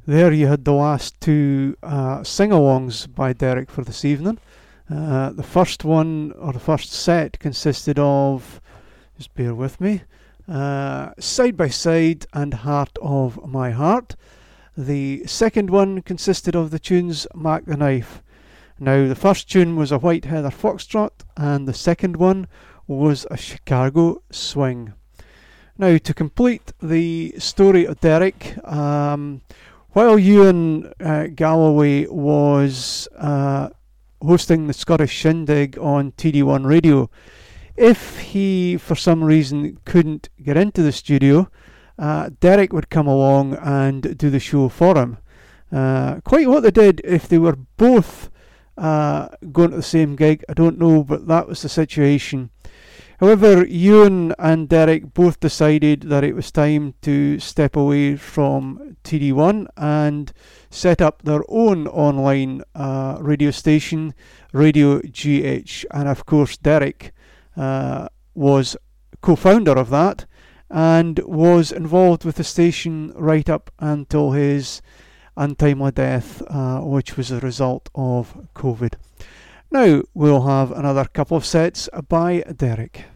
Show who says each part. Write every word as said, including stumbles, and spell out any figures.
Speaker 1: There you had the last two uh, sing-alongs by Derek for this evening. Uh, the first one, or the first set, consisted of, just bear with me, uh, Side by Side and Heart of My Heart. The second one consisted of the tunes Mac the Knife. Now, the first tune was a White Heather Foxtrot, and the second one was a Chicago Swing. Now, to complete the story of Derek, um, while Ewan uh, Galloway was uh, hosting the Scottish Shindig on T D one Radio, if he for some reason couldn't get into the studio, uh, Derek would come along and do the show for him. Uh, quite what they did if they were both uh, going to the same gig, I don't know, but that was the situation. However, Ewan and Derek both decided that it was time to step away from T D one and set up their own online uh, radio station, Radio G H. And of course, Derek uh, was co-founder of that and was involved with the station right up until his untimely death, uh, which was a result of COVID. Now we'll have another couple of sets by Derek.